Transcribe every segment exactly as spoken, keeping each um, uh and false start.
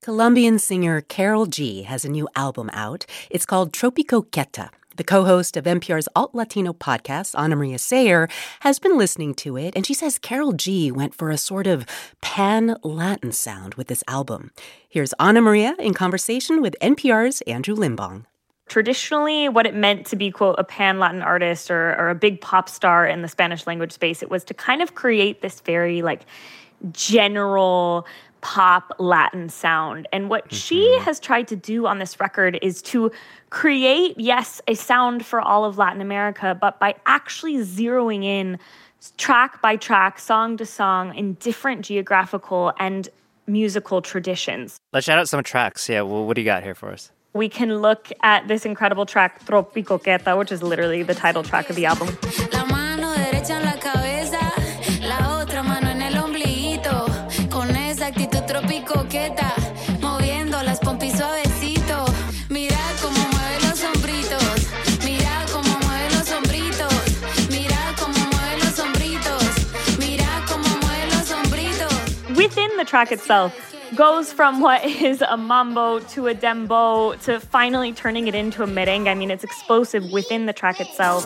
Colombian singer Karol G has a new album out. It's called Tropico Quieta. The co-host of N P R's Alt Latino podcast, Ana Maria Sayer, has been listening to it, and she says Karol G went for a sort of pan-Latin sound with this album. Here's Ana Maria in conversation with N P R's Andrew Limbong. Traditionally, what it meant to be, quote, a pan-Latin artist or, or a big pop star in the Spanish language space, it was to kind of create this very, like, general pop Latin sound. And what mm-hmm. she has tried to do on this record is to create, yes, a sound for all of Latin America, but by actually zeroing in track by track, song to song in different geographical and musical traditions. Let's shout out some tracks. Yeah, well, what do you got here for us? We can look at this incredible track, Tropico Quieta, which is literally the title track of the album. La mano derecha en la cabeza, la otra mano en el ombliguito, con esa actitud tropico quieta, moviendo las pompis suavecito. Mira cómo mueve los hombritos, mira cómo mueve los hombritos, mira cómo mueve los hombritos, mira cómo mueve los hombritos. Within the track itself, goes from what is a mambo to a dembow to finally turning it into a merengue. I mean, it's explosive within the track itself.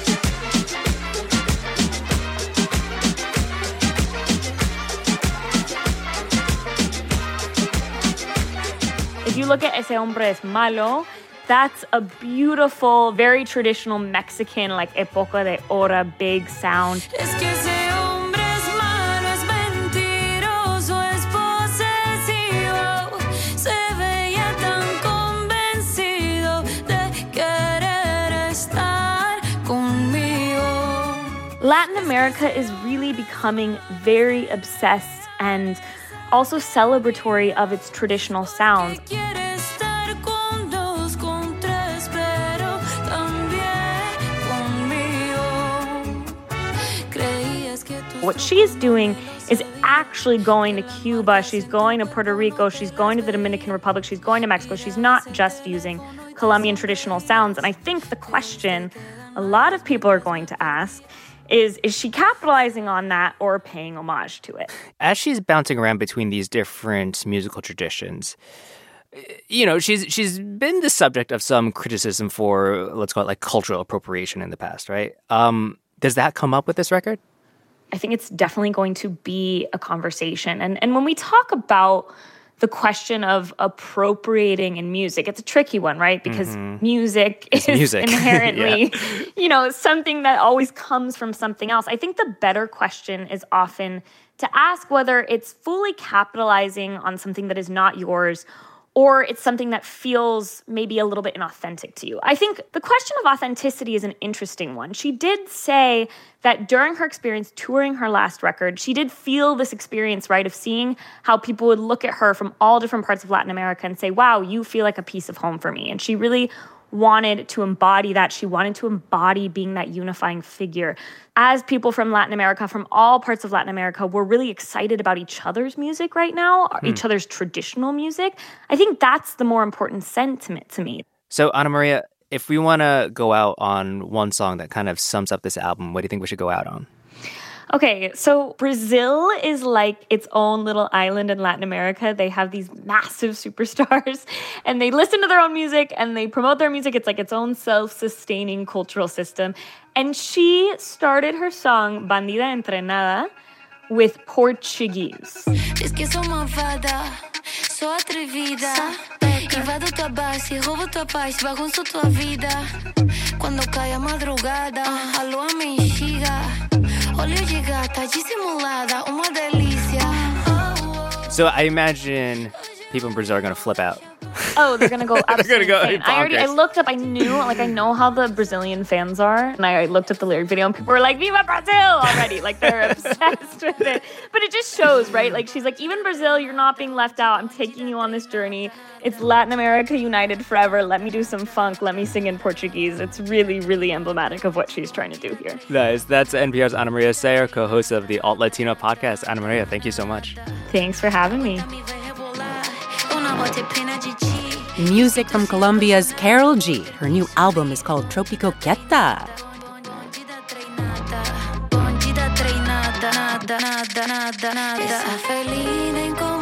If you look at Ese Hombre Es Malo, that's a beautiful, very traditional Mexican, like época de oro, big sound. Latin America is really becoming very obsessed and also celebratory of its traditional sounds. What she's doing is actually going to Cuba, she's going to Puerto Rico, she's going to the Dominican Republic, she's going to Mexico. She's not just using Colombian traditional sounds. And I think the question a lot of people are going to ask is, is she capitalizing on that or paying homage to it? As she's bouncing around between these different musical traditions, you know, she's she's been the subject of some criticism for, let's call it, like, cultural appropriation in the past, right? Um, does that come up with this record? I think it's definitely going to be a conversation. And and when we talk about the question of appropriating in music, it's a tricky one, right? Because mm-hmm. music it's is music. inherently, yeah. you know, something that always comes from something else. I think the better question is often to ask whether it's fully capitalizing on something that is not yours, or it's something that feels maybe a little bit inauthentic to you. I think the question of authenticity is an interesting one. She did say that during her experience touring her last record, she did feel this experience, right, of seeing how people would look at her from all different parts of Latin America and say, wow, you feel like a piece of home for me. And she really wanted to embody that. She wanted to embody being that unifying figure. As people from Latin America, from all parts of Latin America, we're really excited about each other's music right now, hmm. each other's traditional music. I think that's the more important sentiment to me. So, Ana Maria, if we want to go out on one song that kind of sums up this album, what do you think we should go out on? Okay, so Brazil is like its own little island in Latin America. They have these massive superstars, and they listen to their own music, and they promote their music. It's like its own self-sustaining cultural system. And she started her song, Bandida Entrenada, with Portuguese. Es que sou malvada, sou atrevida, invado tua base, roubo tua paz, bagunço tua vida. Quando cai a madrugada, a lua me enxiga. So I imagine people in Brazil are going to flip out. Oh, they're going to go absolutely go insane. I already I looked up, I knew, like I know how the Brazilian fans are. And I looked up the lyric video and people were like, Viva Brazil already. Like they're obsessed with it. But it just shows, right? Like she's like, even Brazil, you're not being left out. I'm taking you on this journey. It's Latin America united forever. Let me do some funk. Let me sing in Portuguese. It's really, really emblematic of what she's trying to do here. Nice. That's N P R's Ana Maria Sayer, co-host of the Alt Latino podcast. Ana Maria, thank you so much. Thanks for having me. Music from Colombia's Karol G. Her new album is called Tropico Quieta. Nada, nada, nada, nada, nada. Esa felina incómoda.